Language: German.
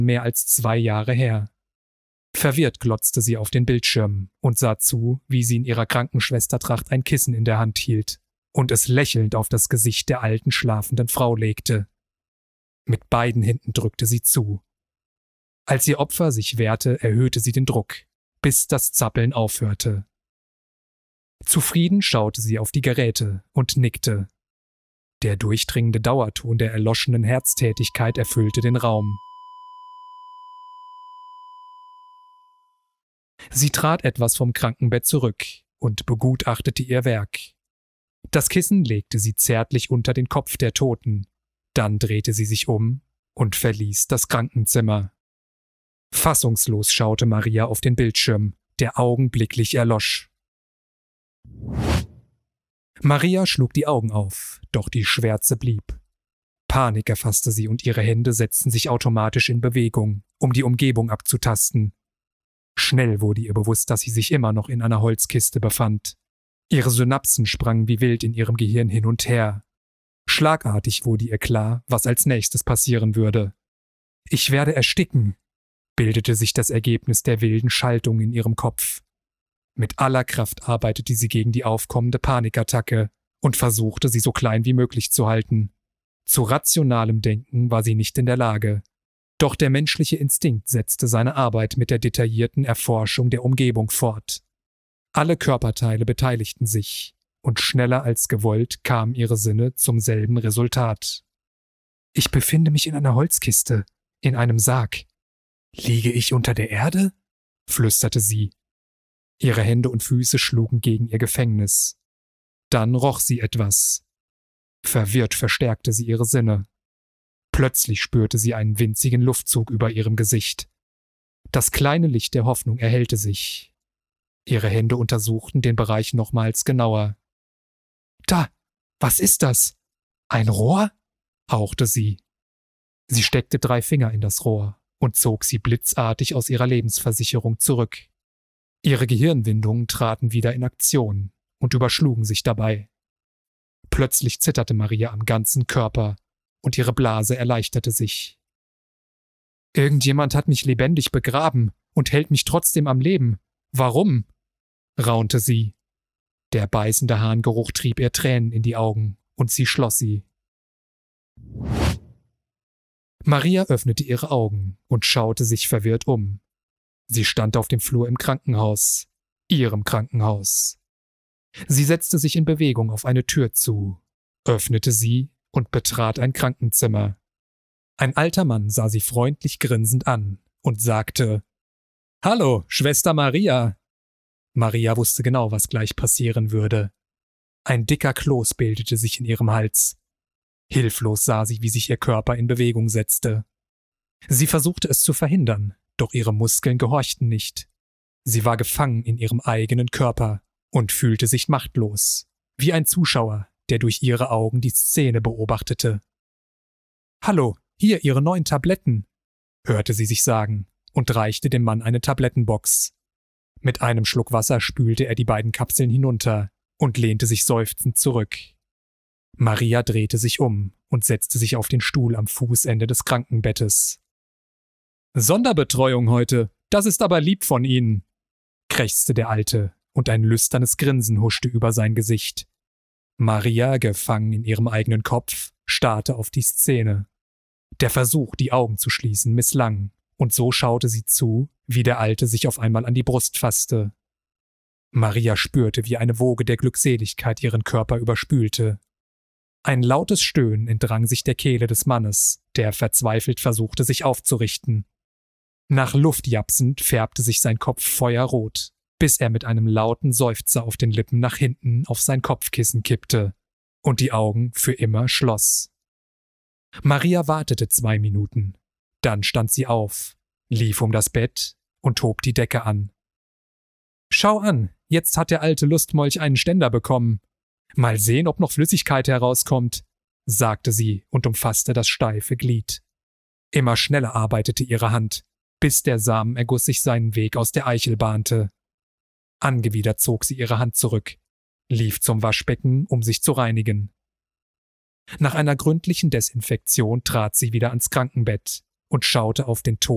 mehr als 2 Jahre her. Verwirrt glotzte sie auf den Bildschirm und sah zu, wie sie in ihrer Krankenschwestertracht ein Kissen in der Hand hielt und es lächelnd auf das Gesicht der alten, schlafenden Frau legte. Mit beiden Händen drückte sie zu. Als ihr Opfer sich wehrte, erhöhte sie den Druck, bis das Zappeln aufhörte. Zufrieden schaute sie auf die Geräte und nickte. Der durchdringende Dauerton der erloschenen Herztätigkeit erfüllte den Raum. Sie trat etwas vom Krankenbett zurück und begutachtete ihr Werk. Das Kissen legte sie zärtlich unter den Kopf der Toten. Dann drehte sie sich um und verließ das Krankenzimmer. Fassungslos schaute Maria auf den Bildschirm, der augenblicklich erlosch. Maria schlug die Augen auf, doch die Schwärze blieb. Panik erfasste sie und ihre Hände setzten sich automatisch in Bewegung, um die Umgebung abzutasten. Schnell wurde ihr bewusst, dass sie sich immer noch in einer Holzkiste befand. Ihre Synapsen sprangen wie wild in ihrem Gehirn hin und her. Schlagartig wurde ihr klar, was als nächstes passieren würde. »Ich werde ersticken«, bildete sich das Ergebnis der wilden Schaltung in ihrem Kopf. Mit aller Kraft arbeitete sie gegen die aufkommende Panikattacke und versuchte, sie so klein wie möglich zu halten. Zu rationalem Denken war sie nicht in der Lage. Doch der menschliche Instinkt setzte seine Arbeit mit der detaillierten Erforschung der Umgebung fort. Alle Körperteile beteiligten sich, und schneller als gewollt kamen ihre Sinne zum selben Resultat. »Ich befinde mich in einer Holzkiste, in einem Sarg. Liege ich unter der Erde?« flüsterte sie. Ihre Hände und Füße schlugen gegen ihr Gefängnis. Dann roch sie etwas. Verwirrt verstärkte sie ihre Sinne. Plötzlich spürte sie einen winzigen Luftzug über ihrem Gesicht. Das kleine Licht der Hoffnung erhellte sich. Ihre Hände untersuchten den Bereich nochmals genauer. »Da, was ist das? Ein Rohr?« hauchte sie. Sie steckte 3 Finger in das Rohr und zog sie blitzartig aus ihrer Lebensversicherung zurück. Ihre Gehirnwindungen traten wieder in Aktion und überschlugen sich dabei. Plötzlich zitterte Maria am ganzen Körper und ihre Blase erleichterte sich. »Irgendjemand hat mich lebendig begraben und hält mich trotzdem am Leben. Warum?« raunte sie. Der beißende Harngeruch trieb ihr Tränen in die Augen und sie schloss sie. Maria öffnete ihre Augen und schaute sich verwirrt um. Sie stand auf dem Flur im Krankenhaus, ihrem Krankenhaus. Sie setzte sich in Bewegung auf eine Tür zu, öffnete sie und betrat ein Krankenzimmer. Ein alter Mann sah sie freundlich grinsend an und sagte: »Hallo, Schwester Maria!« Maria wusste genau, was gleich passieren würde. Ein dicker Kloß bildete sich in ihrem Hals. Hilflos sah sie, wie sich ihr Körper in Bewegung setzte. Sie versuchte es zu verhindern, doch ihre Muskeln gehorchten nicht. Sie war gefangen in ihrem eigenen Körper und fühlte sich machtlos, wie ein Zuschauer, der durch ihre Augen die Szene beobachtete. »Hallo, hier Ihre 9 Tabletten«, hörte sie sich sagen und reichte dem Mann eine Tablettenbox. Mit einem Schluck Wasser spülte er die beiden Kapseln hinunter und lehnte sich seufzend zurück. Maria drehte sich um und setzte sich auf den Stuhl am Fußende des Krankenbettes. »Sonderbetreuung heute, das ist aber lieb von Ihnen«, krächzte der Alte, und ein lüsternes Grinsen huschte über sein Gesicht. Maria, gefangen in ihrem eigenen Kopf, starrte auf die Szene. Der Versuch, die Augen zu schließen, misslang, und so schaute sie zu, wie der Alte sich auf einmal an die Brust fasste. Maria spürte, wie eine Woge der Glückseligkeit ihren Körper überspülte. Ein lautes Stöhnen entrang sich der Kehle des Mannes, der verzweifelt versuchte, sich aufzurichten. Nach Luft japsend färbte sich sein Kopf feuerrot, bis er mit einem lauten Seufzer auf den Lippen nach hinten auf sein Kopfkissen kippte und die Augen für immer schloss. Maria wartete 2 Minuten. Dann stand sie auf, lief um das Bett und hob die Decke an. »Schau an, jetzt hat der alte Lustmolch einen Ständer bekommen. Mal sehen, ob noch Flüssigkeit herauskommt«, sagte sie und umfasste das steife Glied. Immer schneller arbeitete ihre Hand, bis der Samenerguss sich seinen Weg aus der Eichel bahnte. Angewidert zog sie ihre Hand zurück, lief zum Waschbecken, um sich zu reinigen. Nach einer gründlichen Desinfektion trat sie wieder ans Krankenbett und schaute auf den